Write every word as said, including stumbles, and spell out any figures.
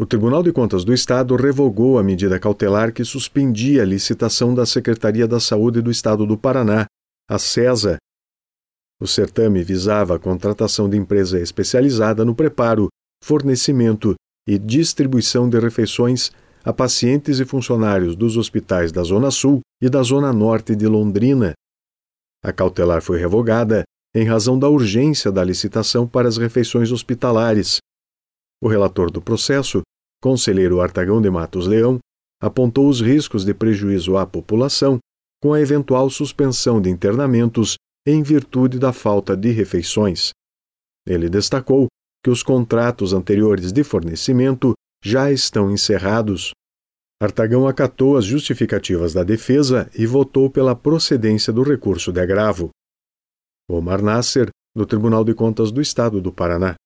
O Tribunal de Contas do Estado revogou a medida cautelar que suspendia a licitação da Secretaria da Saúde do Estado do Paraná, a SESA. O certame visava a contratação de empresa especializada no preparo, fornecimento e distribuição de refeições a pacientes e funcionários dos hospitais da Zona Sul e da Zona Norte de Londrina. A cautelar foi revogada em razão da urgência da licitação para as refeições hospitalares. O relator do processo, conselheiro Artagão de Matos Leão, apontou os riscos de prejuízo à população com a eventual suspensão de internamentos em virtude da falta de refeições. Ele destacou que os contratos anteriores de fornecimento já estão encerrados. Artagão acatou as justificativas da defesa e votou pela procedência do recurso de agravo. Omar Nasser, do Tribunal de Contas do Estado do Paraná.